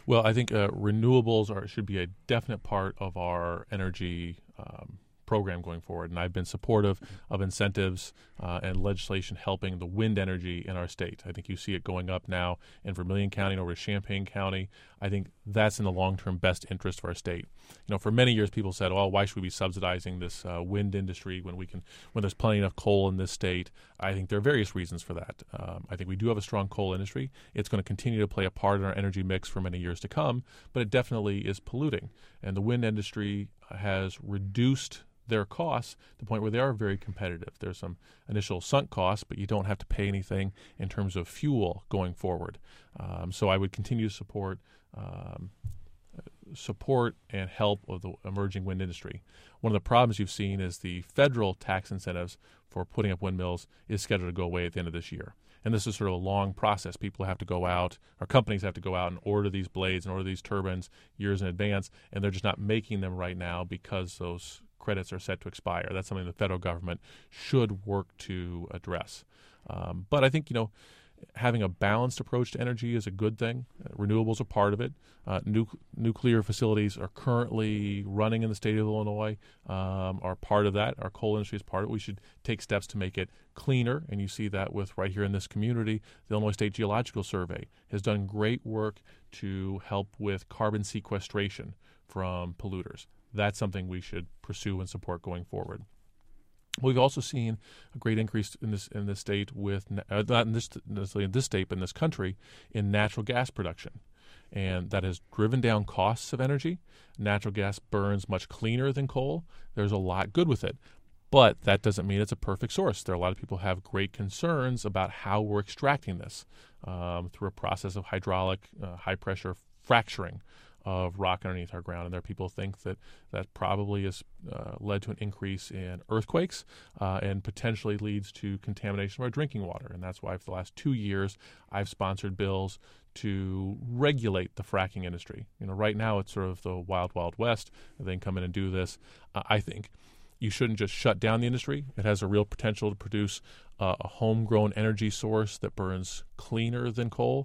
Well, I think renewables should be a definite part of our energy program going forward, and I've been supportive of incentives and legislation helping the wind energy in our state. I think you see it going up now in Vermilion County and over to Champaign County. I think that's in the long-term best interest of our state. For many years people said, "Oh, why should we be subsidizing this wind industry when there's plenty of coal in this state?" I think there are various reasons for that. I think we do have a strong coal industry. It's going to continue to play a part in our energy mix for many years to come, but it definitely is polluting. And the wind industry has reduced their costs to the point where they are very competitive. There's some initial sunk costs, but you don't have to pay anything in terms of fuel going forward. So I would continue to support and help of the emerging wind industry. One of the problems you've seen is the federal tax incentives for putting up windmills is scheduled to go away at the end of this year. And this is sort of a long process. People have to go out, or companies have to go out and order these blades and order these turbines years in advance, and they're just not making them right now because those credits are set to expire. That's something the federal government should work to address. But I think, having a balanced approach to energy is a good thing. Renewables are part of it. Nuclear facilities are currently running in the state of Illinois, are part of that. Our coal industry is part of it. We should take steps to make it cleaner, and you see that with right here in this community. The Illinois State Geological Survey has done great work to help with carbon sequestration from polluters. That's something we should pursue and support going forward. We've also seen a great increase in this state with not necessarily in this state, but in this country, in natural gas production, and that has driven down costs of energy. Natural gas burns much cleaner than coal. There's a lot good with it, but that doesn't mean it's a perfect source. There are a lot of people who have great concerns about how we're extracting this through a process of hydraulic, high-pressure fracturing of rock underneath our ground. And there are people who think that probably has led to an increase in earthquakes and potentially leads to contamination of our drinking water. And that's why for the last 2 years I've sponsored bills to regulate the fracking industry. Right now it's sort of the wild, wild west. They can come in and do this. I think you shouldn't just shut down the industry. It has a real potential to produce a homegrown energy source that burns cleaner than coal.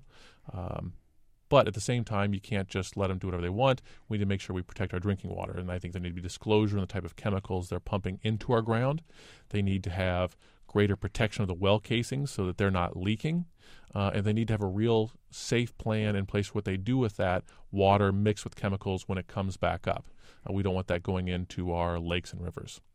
But at the same time, you can't just let them do whatever they want. We need to make sure we protect our drinking water. And I think there need to be disclosure on the type of chemicals they're pumping into our ground. They need to have greater protection of the well casings so that they're not leaking. And they need to have a real safe plan in place for what they do with that water mixed with chemicals when it comes back up. We don't want that going into our lakes and rivers.